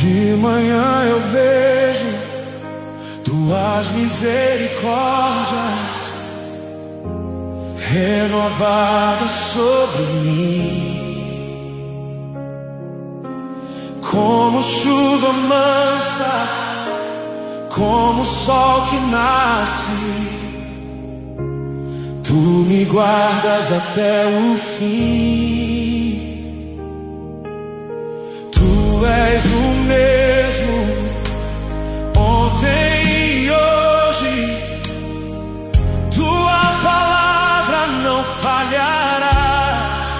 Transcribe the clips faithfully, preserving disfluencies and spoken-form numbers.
De manhã eu vejo tuas misericórdias renovadas sobre mim, como chuva mansa, como o sol que nasce. Tu me guardas até o fim. Tu és o mesmo ontem e hoje. Tua palavra não falhará.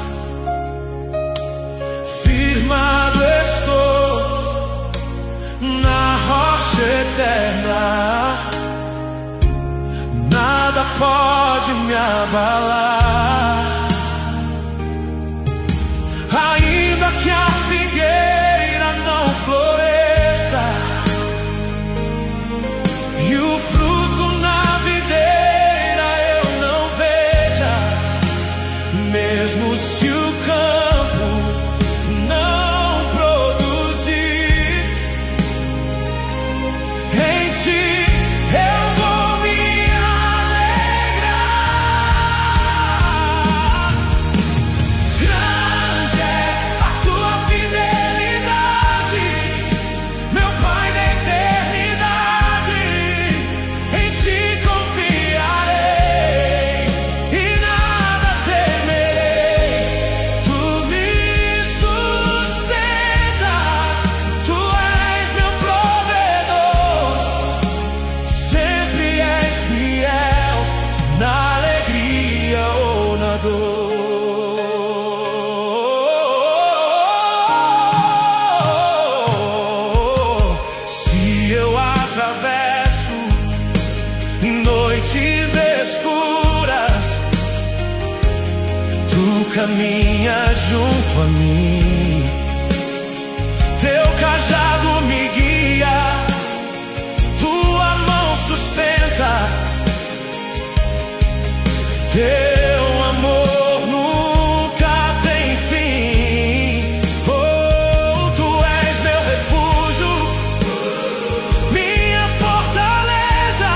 Firmado estou na rocha eterna. Nada pode me abalar. Ainda que a figueira não floresça e o fruto na videira eu não veja, mesmo se o campo não produzir, em ti eu vou me alegrar. Grande é a tua fidelidade, meu Pai da eternidade. Em ti confiarei e nada temerei. Tu me sustentas, tu és meu provedor. Sempre és fiel na alegria ou na dor. Se eu atravesso noites escuras, tu caminhas junto a mim. Teu cajado me guia, tua mão sustenta. Teu amor nunca tem fim. Oh, tu és meu refúgio, minha fortaleza,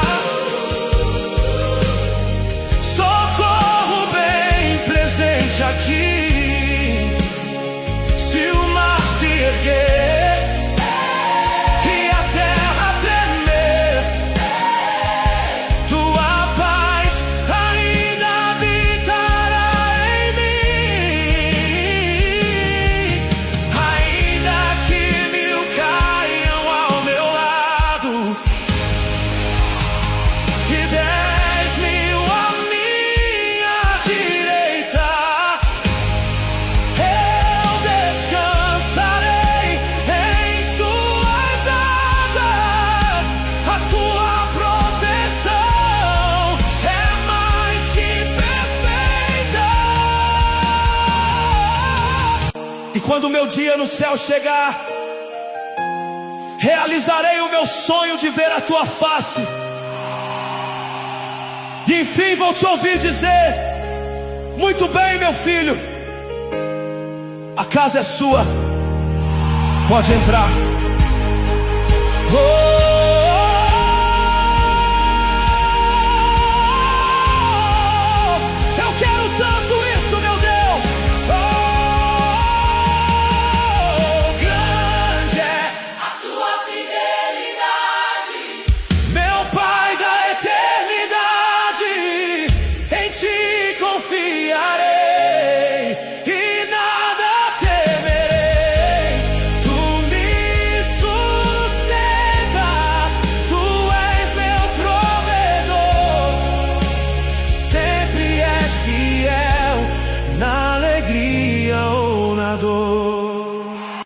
socorro bem presente aqui. Se o mar se erguer e a terra tremer, tua paz ainda habitará em mim. Ainda que mil caiam ao meu lado e dez mil à minha direita, eu descansarei em suas asas. A tua proteção é mais que perfeita. E quando o meu dia no céu chegar, realizarei o meu sonho de ver a tua face. E enfim vou te ouvir dizer: muito bem, meu filho, a casa é sua, pode entrar. Oh,